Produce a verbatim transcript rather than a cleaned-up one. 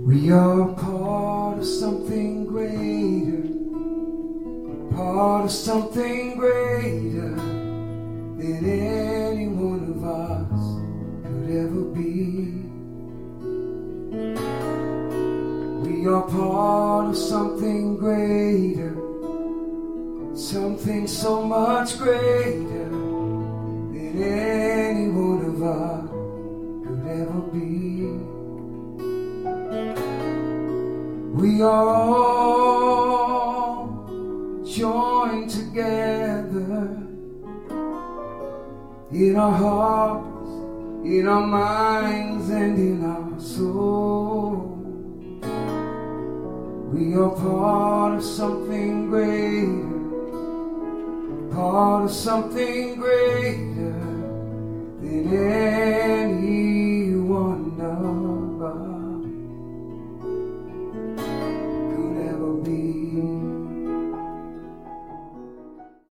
We are part of something greater, part of something greater than any one of us could ever be. We are part of something greater, something so much greater than any one of us could ever be. We are all joined together in our hearts, in our minds, and in our soul. We are part of something greater, part of something greater